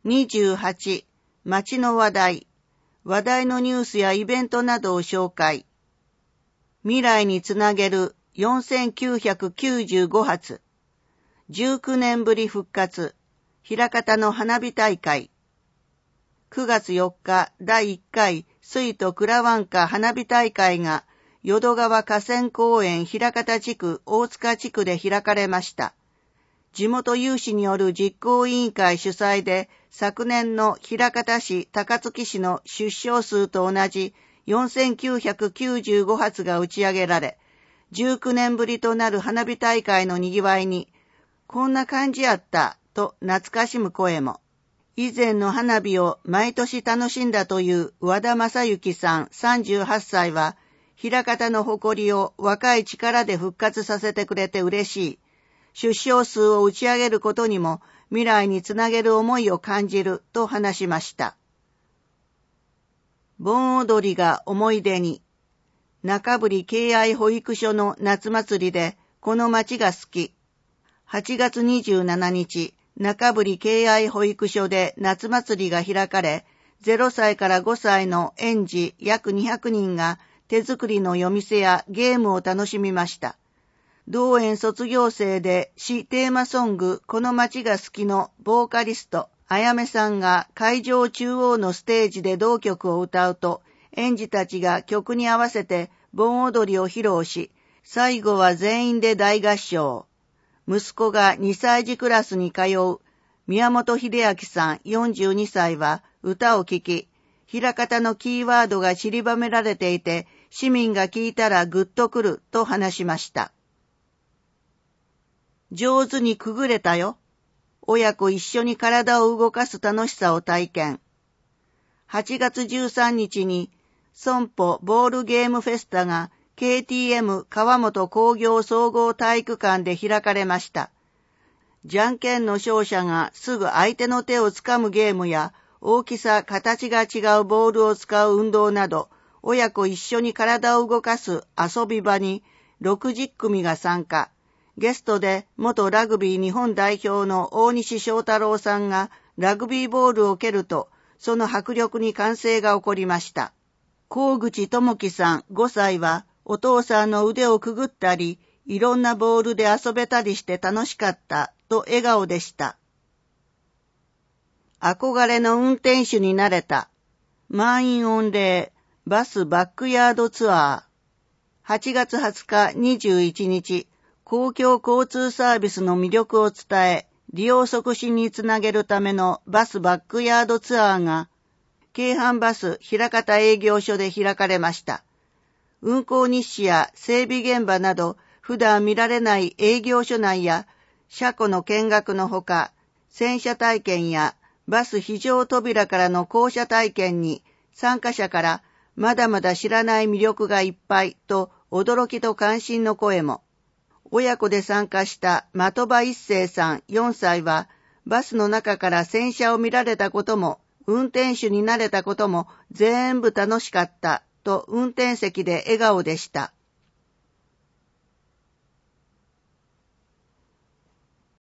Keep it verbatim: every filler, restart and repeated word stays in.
にじゅうはち、街の話題。話題のニュースやイベントなどを紹介。未来につなげるよんせんきゅうひゃくきゅうじゅうご発。じゅうきゅうねんぶり復活。枚方の花火大会。くがつよっかだいいっかい水都蔵湾花花火大会が淀川河川公園枚方地区大塚地区で開かれました。地元有志による実行委員会主催で昨年の枚方市高槻市の出生数と同じよんせんきゅうひゃくきゅうじゅうご発が打ち上げられ、じゅうきゅうねんぶりとなる花火大会の賑わいに、こんな感じやったと懐かしむ声も。以前の花火を毎年楽しんだという和田正幸さんさんじゅうはっさいは、枚方の誇りを若い力で復活させてくれて嬉しい。出生数を打ち上げることにも未来につなげる思いを感じると話しました。盆踊りが思い出に。中振敬愛保育所の夏祭りでこの街が好き。はちがつにじゅうしちにち、中振敬愛保育所で夏祭りが開かれ、ゼロさいからごさいの園児約にひゃくにんが手作りの夜店やゲームを楽しみました。同園卒業生で市テーマソングこの街が好きのボーカリストあやめさんが会場中央のステージで同曲を歌うと、園児たちが曲に合わせて盆踊りを披露し、最後は全員で大合唱。息子がにさい児クラスに通う宮本秀明さんよんじゅうにさいは歌を聴き、枚方のキーワードが散りばめられていて、市民が聞いたらグッとくると話しました。上手にくぐれたよ。親子一緒に体を動かす楽しさを体験。はちがつじゅうさんにちに損保ボールゲームフェスタが ケーティーエム 川本工業総合体育館で開かれました。じゃんけんの勝者がすぐ相手の手をつかむゲームや大きさ、形が違うボールを使う運動など、親子一緒に体を動かす遊び場にろくじゅっくみが参加。ゲストで元ラグビー日本代表の大西翔太郎さんがラグビーボールを蹴ると、その迫力に歓声が起こりました。河口智樹さんごさいはお父さんの腕をくぐったり、いろんなボールで遊べたりして楽しかったと笑顔でした。憧れの運転手になれた。満員御礼バスバックヤードツアー。はちがつはつかにじゅういちにち、公共交通サービスの魅力を伝え、利用促進につなげるためのバスバックヤードツアーが、京阪バス枚方営業所で開かれました。運行日誌や整備現場など、普段見られない営業所内や、車庫の見学のほか、洗車体験やバス非常扉からの降車体験に、参加者からまだまだ知らない魅力がいっぱいと驚きと関心の声も。親子で参加した的場一生さんよんさいは、バスの中から洗車を見られたことも、運転手になれたことも全部楽しかったと運転席で笑顔でした。